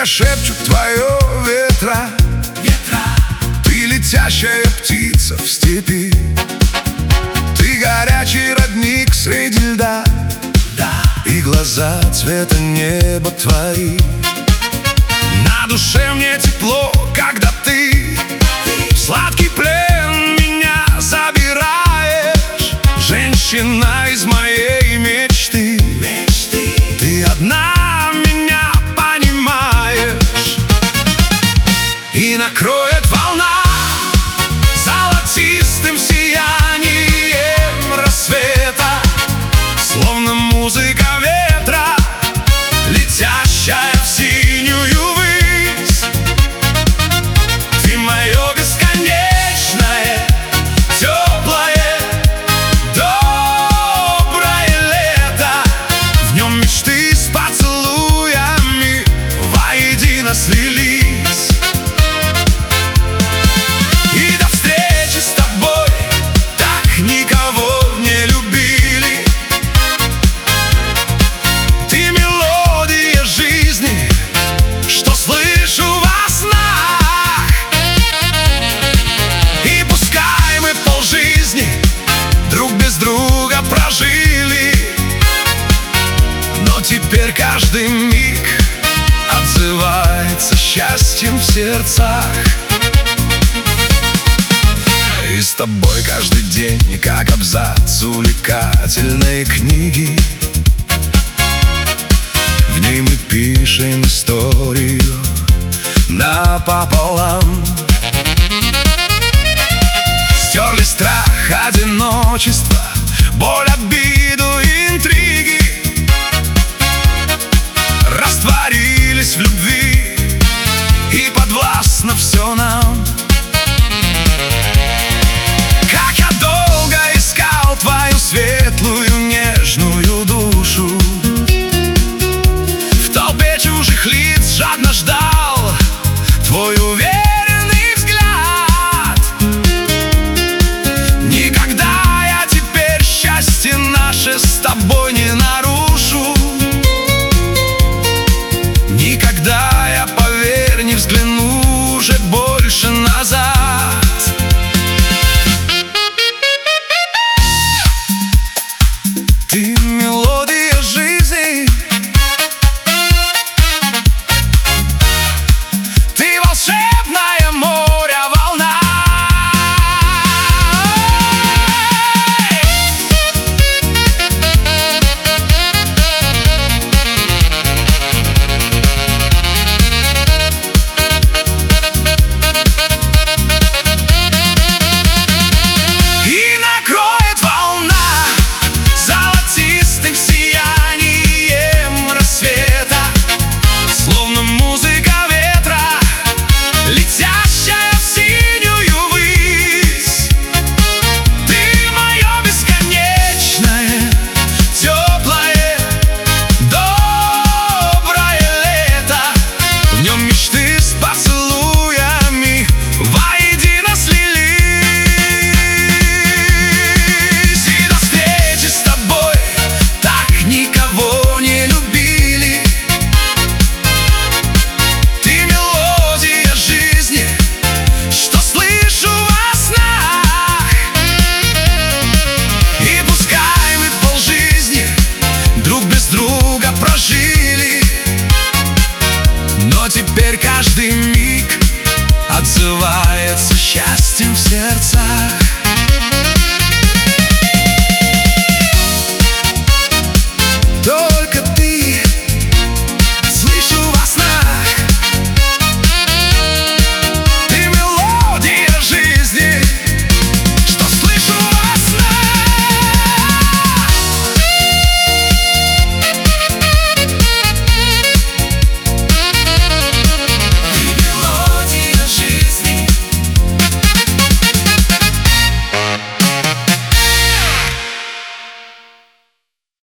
шепчут твое ветра. Ты летящая птица в степи, ты горячий родник среди льда, и глаза цвета неба твои. На душе мне тепло, когда ты в сладкий плен меня забираешь. Женщина из моей мечты, ты одна меня понимаешь. И накроет волна золотистым сиянием рассвета, словно музыка ветра, летящая в синюю высь. Ты мое бесконечное, теплое, доброе лето. В нем мечты с поцелуями воедино слились. И до встречи с тобой так никого не любили. Ты мелодия жизни, что слышу во снах. И пускай мы полжизни друг без друга прожили, но теперь каждый миг отзывается счастьем в сердцах. И с тобой каждый день, как абзац увлекательной книги. В ней мы пишем историю напополам. Стерли страх, одиночество, боль обид.